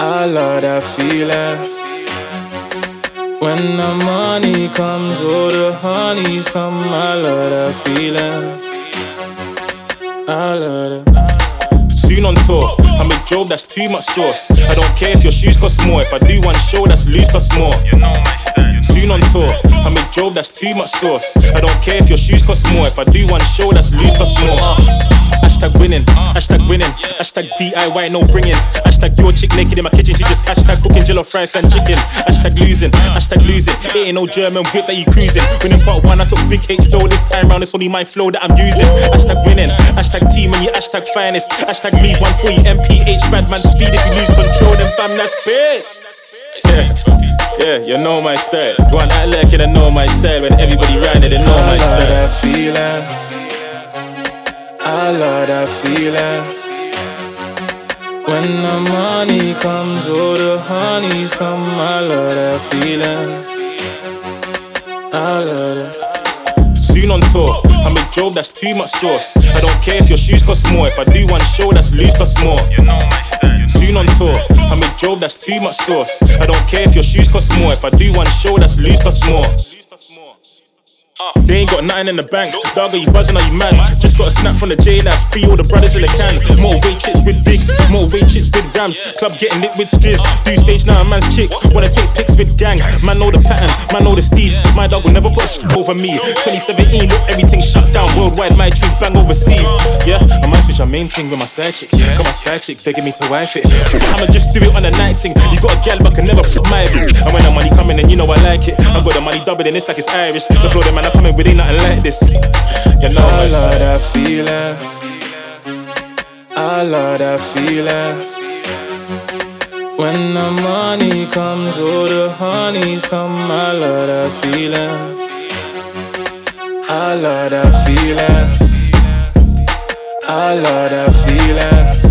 I love that feeling. When the money comes, all the honeys come. I love that feeling. I love that. Soon on tour, I'm a Job, that's too much sauce. I don't care if your shoes cost more. If I do one show, that's loose cost more. Soon on tour, I'm a Job, that's too much sauce. I don't care if your shoes cost more. If I do one show, that's loose cost more. Hashtag winning, hashtag DIY, no bringings. Hashtag your chick naked in my kitchen, she just hashtag cooking jollof rice and chicken. Hashtag losing, it ain't no German whip that you cruising. Winning part one, I took big H flow this time round, it's only my flow that I'm using. Hashtag winning, hashtag team and you hashtag finest. Hashtag me 140 MPH, bad man speed, if you lose control, then fam, that's big. Yeah, you know my style. Go on, act like you don't know my style. When everybody round it, they know my style. I love that feeling. I love that feeling. When the money comes, all the honeys come. I love that feeling. I love that. Soon on tour, I'm a Job, that's too much sauce. I don't care if your shoes cost more. If I do one show, that's loose cost more. Soon on tour, I'm a Job, that's too much sauce. I don't care if your shoes cost more. If I do one show, that's loose cost more. They ain't got nothing in the bank. Dog, are you buzzing, are you mad? Just got a snap from the J, that's free, all the brothers in the can. More weight chicks with bigs, more weight chicks with grams. Club getting lit with striz. Do stage now, a man's chick. Wanna take pics with gang. Man know the pattern, man know the steeds. My dog will never put a over me. 2017, look, everything shut down. Worldwide, my trees bang overseas. Yeah, I might switch our main thing with my side chick. Got my side chick begging me to wife it. I'ma just do it on the night thing. You got a gal, but can never flip my bit. And when the money coming, then you know I like it. I got the money doubled, and it's like it's Irish. The flow, the man, I'm coming with ain't nothing like this. You know I love that feeling. I love that feeling. When the money comes, all the honeys come. I love that feeling. I love that feeling. I love that feeling.